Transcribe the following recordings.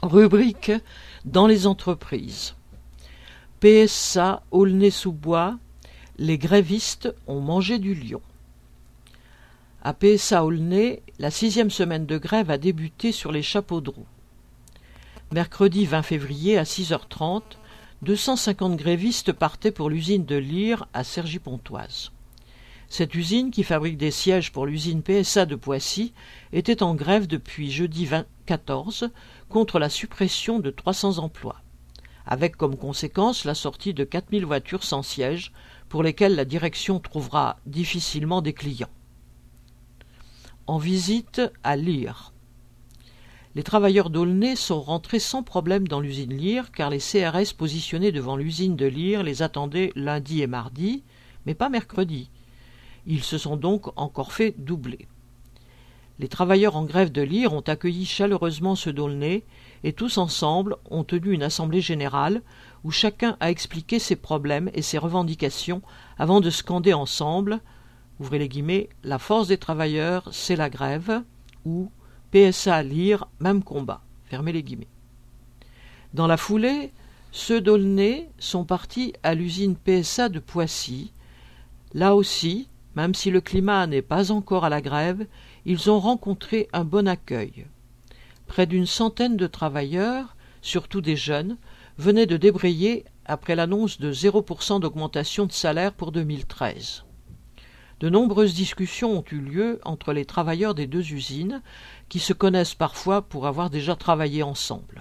Rubrique dans les entreprises. PSA Aulnay-sous-Bois, les grévistes ont mangé du lion. À PSA Aulnay, la 6e semaine de grève a débuté sur les chapeaux de roue. Mercredi 20 février à 6h30, 250 grévistes partaient pour l'usine de Lyre à Cergy-Pontoise. Cette usine, qui fabrique des sièges pour l'usine PSA de Poissy, était en grève depuis jeudi 14 contre la suppression de 300 emplois, avec comme conséquence la sortie de 4000 voitures sans siège pour lesquelles la direction trouvera difficilement des clients. En visite à Lyre. Les travailleurs d'Aulnay sont rentrés sans problème dans l'usine Lyre car les CRS positionnés devant l'usine de Lyre les attendaient lundi et mardi, mais pas mercredi. Ils se sont donc encore fait doubler. Les travailleurs en grève de Lyre ont accueilli chaleureusement ceux d'Aulnay et tous ensemble ont tenu une assemblée générale où chacun a expliqué ses problèmes et ses revendications avant de scander ensemble, ouvrez les guillemets, la force des travailleurs, c'est la grève, ou PSA Lyre, même combat, fermez les guillemets. Dans la foulée, ceux d'Aulnay sont partis à l'usine PSA de Poissy. Là aussi, même si le climat n'est pas encore à la grève, ils ont rencontré un bon accueil. Près d'une centaine de travailleurs, surtout des jeunes, venaient de débrayer après l'annonce de 0% d'augmentation de salaire pour 2013. De nombreuses discussions ont eu lieu entre les travailleurs des deux usines, qui se connaissent parfois pour avoir déjà travaillé ensemble.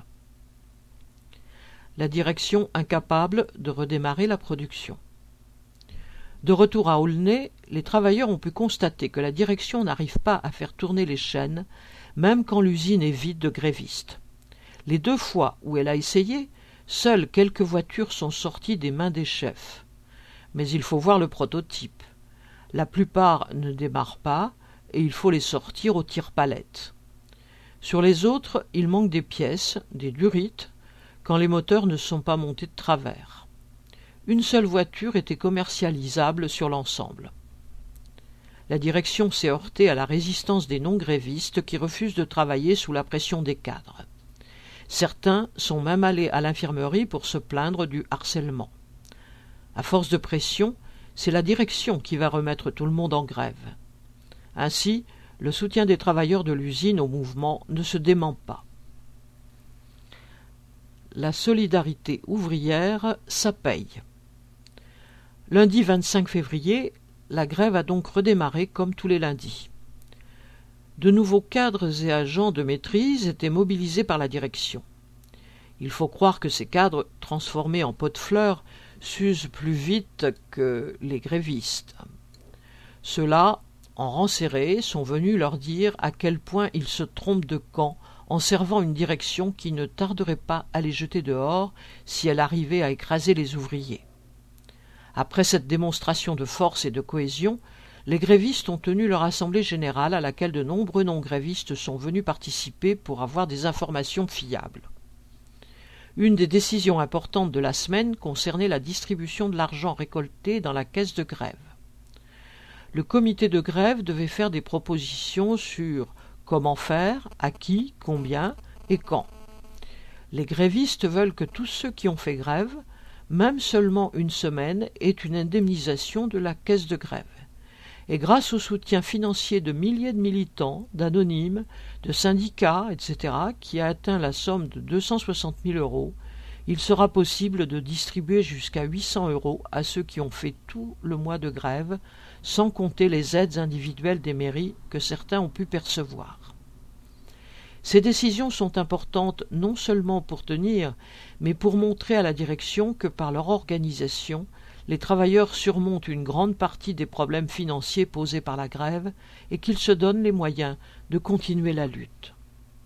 La direction incapable de redémarrer la production. De retour à Aulnay, les travailleurs ont pu constater que la direction n'arrive pas à faire tourner les chaînes, même quand l'usine est vide de grévistes. Les 2 fois où elle a essayé, seules quelques voitures sont sorties des mains des chefs. Mais il faut voir le prototype. La plupart ne démarrent pas et il faut les sortir au tire-palette. Sur les autres, il manque des pièces, des durites, quand les moteurs ne sont pas montés de travers. Une seule voiture était commercialisable sur l'ensemble. La direction s'est heurtée à la résistance des non-grévistes qui refusent de travailler sous la pression des cadres. Certains sont même allés à l'infirmerie pour se plaindre du harcèlement. À force de pression, c'est la direction qui va remettre tout le monde en grève. Ainsi, le soutien des travailleurs de l'usine au mouvement ne se dément pas. La solidarité ouvrière, ça paye. Lundi 25 février, la grève a donc redémarré comme tous les lundis. De nouveaux cadres et agents de maîtrise étaient mobilisés par la direction. Il faut croire que ces cadres, transformés en pots de fleurs, s'usent plus vite que les grévistes. Ceux-là, en rang serré, sont venus leur dire à quel point ils se trompent de camp en servant une direction qui ne tarderait pas à les jeter dehors si elle arrivait à écraser les ouvriers. Après cette démonstration de force et de cohésion, les grévistes ont tenu leur assemblée générale à laquelle de nombreux non-grévistes sont venus participer pour avoir des informations fiables. Une des décisions importantes de la semaine concernait la distribution de l'argent récolté dans la caisse de grève. Le comité de grève devait faire des propositions sur comment faire, à qui, combien et quand. Les grévistes veulent que tous ceux qui ont fait grève, même seulement une semaine, aient une indemnisation de la caisse de grève. Et grâce au soutien financier de milliers de militants, d'anonymes, de syndicats, etc., qui a atteint la somme de 260 000 €, il sera possible de distribuer jusqu'à 800 € à ceux qui ont fait tout le mois de grève, sans compter les aides individuelles des mairies que certains ont pu percevoir. Ces décisions sont importantes non seulement pour tenir, mais pour montrer à la direction que par leur organisation, les travailleurs surmontent une grande partie des problèmes financiers posés par la grève et qu'ils se donnent les moyens de continuer la lutte.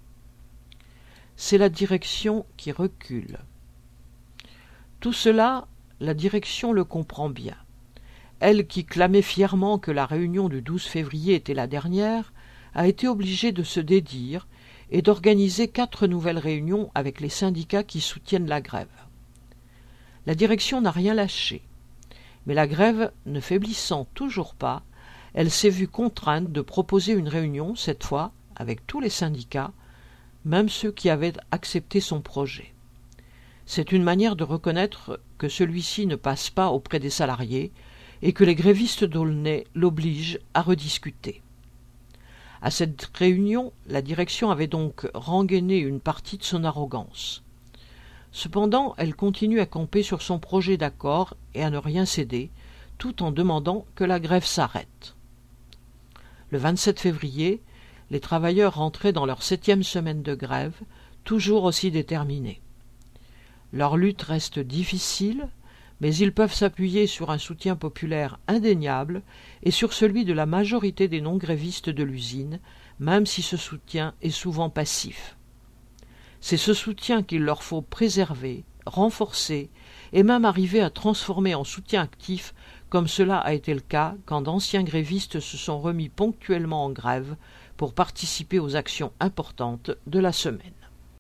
C'est la direction qui recule. Tout cela, la direction le comprend bien. Elle qui clamait fièrement que la réunion du 12 février était la dernière, a été obligée de se dédire et d'organiser 4 nouvelles réunions avec les syndicats qui soutiennent la grève. La direction n'a rien lâché, mais la grève ne faiblissant toujours pas, elle s'est vue contrainte de proposer une réunion, cette fois avec tous les syndicats, même ceux qui avaient accepté son projet. C'est une manière de reconnaître que celui-ci ne passe pas auprès des salariés et que les grévistes d'Aulnay l'obligent à rediscuter. À cette réunion, la direction avait donc rengainé une partie de son arrogance. Cependant, elle continue à camper sur son projet d'accord et à ne rien céder, tout en demandant que la grève s'arrête. Le 27 février, les travailleurs rentraient dans leur 7e semaine de grève, toujours aussi déterminés. Leur lutte reste difficile, mais ils peuvent s'appuyer sur un soutien populaire indéniable et sur celui de la majorité des non-grévistes de l'usine, même si ce soutien est souvent passif. C'est ce soutien qu'il leur faut préserver, renforcer et même arriver à transformer en soutien actif, comme cela a été le cas quand d'anciens grévistes se sont remis ponctuellement en grève pour participer aux actions importantes de la semaine.